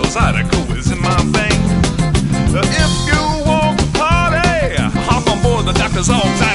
Zydeco is in my vein. If you want to party, hop on board the doctor's all time.